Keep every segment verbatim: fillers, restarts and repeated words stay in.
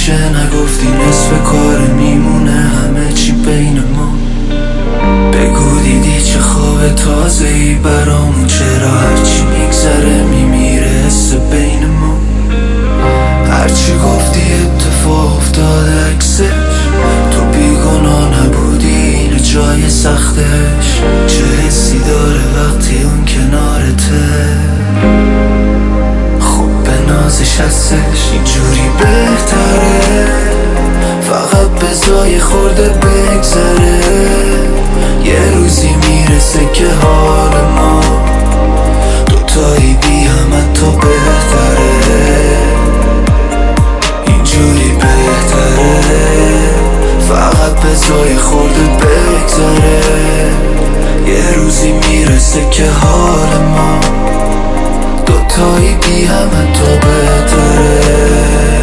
میشه نگفتی نصف کار میمونه همه چی بین ما. بگو دیدی چه خواب تازه‌ای برامون، چرا هرچی میگذره میمیره حس بین ما. هرچی گفتی اتفاق افتاده عکسش، تو بیگناه نبودی اینه جای سختش. چه حسی داره وقتی اون کنارته، خوب به نازش هستش. اینجوری بهتره فقط بزای خورده بگذره، یه روزی میرسه که حال ما دوتایی بی هم حتی بهتره. اینجوری بهتره فقط بزای خورده بگذره، یه روزی میرسه که حال ما دوتایی بی هم حتی بهتره.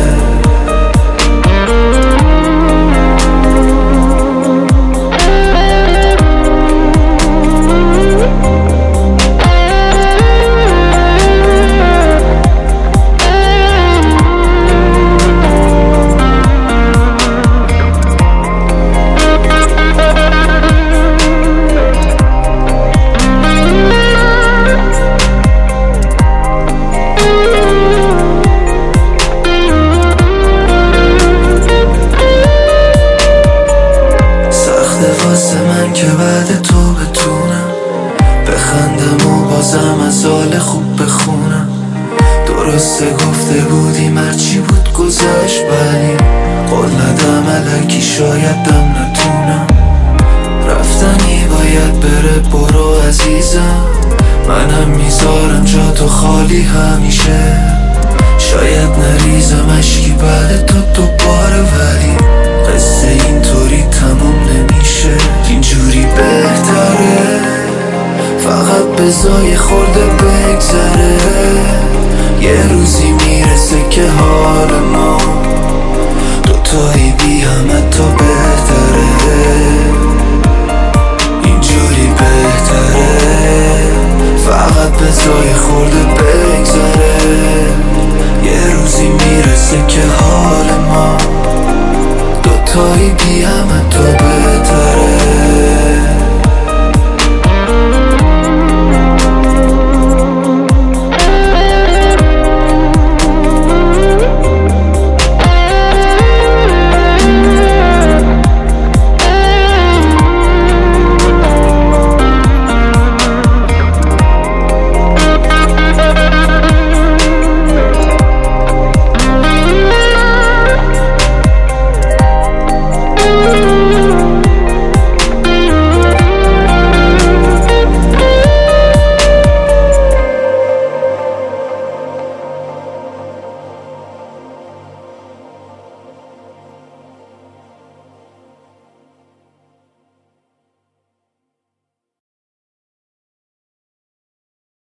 واسه من که بعد تو بتونم بخندم و بازم از حال خوب بخونم. درسته گفته بودیم هرچی بود گذشت، ولی قول ندم الکی شاید دم نتونم. رفتنی باید بره برو عزیزم، منم میذارم جا تو خالی همیشه. شاید نریزم اشکی بعد تو دوباره، ولی قصه اینطوری تموم نمیشه. اینجوری بهتره فقط بزای خورده بگذره، یه روزی